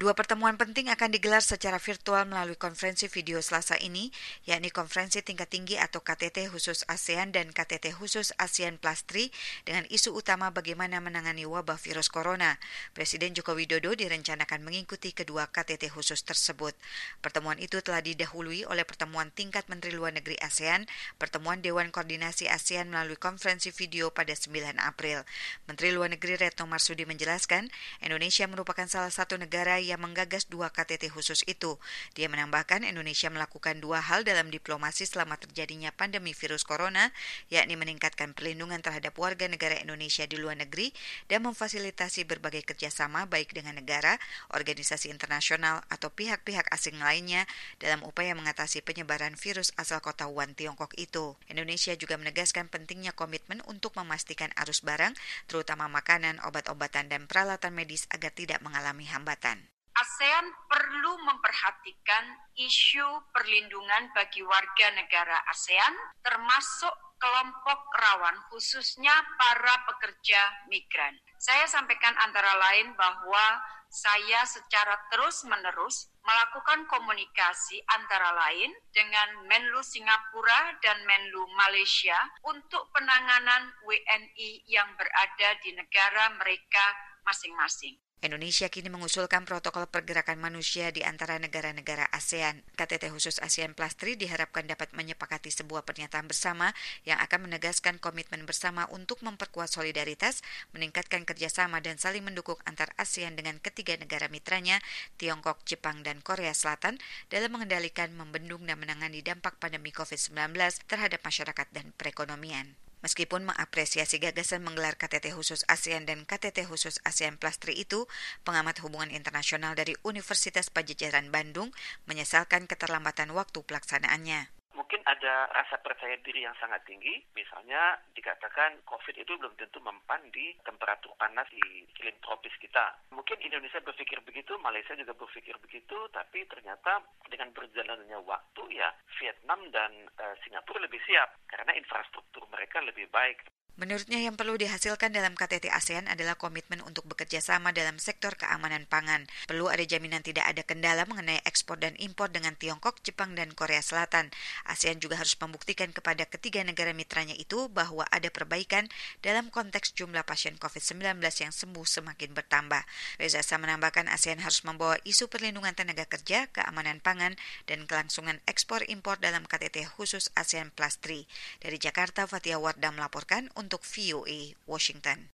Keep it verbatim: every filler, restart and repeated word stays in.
Dua pertemuan penting akan digelar secara virtual melalui konferensi video Selasa ini, yakni Konferensi Tingkat Tinggi atau K T T khusus ASEAN dan K T T khusus ASEAN Plus tiga dengan isu utama bagaimana menangani wabah virus corona. Presiden Joko Widodo direncanakan mengikuti kedua K T T khusus tersebut. Pertemuan itu telah didahului oleh pertemuan tingkat Menteri Luar Negeri ASEAN, pertemuan Dewan Koordinasi ASEAN melalui konferensi video pada sembilan April. Menteri Luar Negeri Retno Marsudi menjelaskan, Indonesia merupakan salah satu negara yang menggagas dua K T T khusus itu. Dia menambahkan Indonesia melakukan dua hal dalam diplomasi selama terjadinya pandemi virus corona, yakni meningkatkan perlindungan terhadap warga negara Indonesia di luar negeri dan memfasilitasi berbagai kerjasama baik dengan negara, organisasi internasional, atau pihak-pihak asing lainnya dalam upaya mengatasi penyebaran virus asal kota Wuhan, Tiongkok itu. Indonesia juga menegaskan pentingnya komitmen untuk memastikan arus barang, terutama makanan, obat-obatan, dan peralatan medis agar tidak mengalami hambatan. ASEAN perlu memperhatikan isu perlindungan bagi warga negara ASEAN, termasuk kelompok rawan, khususnya para pekerja migran. Saya sampaikan antara lain bahwa saya secara terus-menerus melakukan komunikasi antara lain dengan Menlu Singapura dan Menlu Malaysia untuk penanganan W N I yang berada di negara mereka masing-masing. Indonesia kini mengusulkan protokol pergerakan manusia di antara negara-negara ASEAN. K T T khusus ASEAN Plus tiga diharapkan dapat menyepakati sebuah pernyataan bersama yang akan menegaskan komitmen bersama untuk memperkuat solidaritas, meningkatkan kerjasama dan saling mendukung antar ASEAN dengan ketiga negara mitranya, Tiongkok, Jepang, dan Korea Selatan dalam mengendalikan, membendung, dan menangani dampak pandemi covid sembilan belas terhadap masyarakat dan perekonomian. Meskipun mengapresiasi gagasan menggelar K T T khusus ASEAN dan K T T khusus ASEAN Plus tiga itu, pengamat hubungan internasional dari Universitas Padjadjaran Bandung menyesalkan keterlambatan waktu pelaksanaannya. Mungkin ada rasa percaya diri yang sangat tinggi, misalnya dikatakan COVID itu belum tentu mempan di temperatur panas di iklim tropis kita. Mungkin Indonesia berpikir begitu, Malaysia juga berpikir begitu, tapi ternyata dengan berjalannya waktu ya Vietnam dan uh, Singapura lebih siap karena infrastruktur mereka lebih baik. Menurutnya yang perlu dihasilkan dalam K T T ASEAN adalah komitmen untuk bekerja sama dalam sektor keamanan pangan. Perlu ada jaminan tidak ada kendala mengenai ekspor dan impor dengan Tiongkok, Jepang, dan Korea Selatan. ASEAN juga harus membuktikan kepada ketiga negara mitranya itu bahwa ada perbaikan dalam konteks jumlah pasien covid sembilan belas yang sembuh semakin bertambah. Reza Shah menambahkan ASEAN harus membawa isu perlindungan tenaga kerja, keamanan pangan, dan kelangsungan ekspor impor dalam K T T khusus ASEAN Plus tiga. Dari Jakarta, Fathia Wardah melaporkan untuk V O A Washington.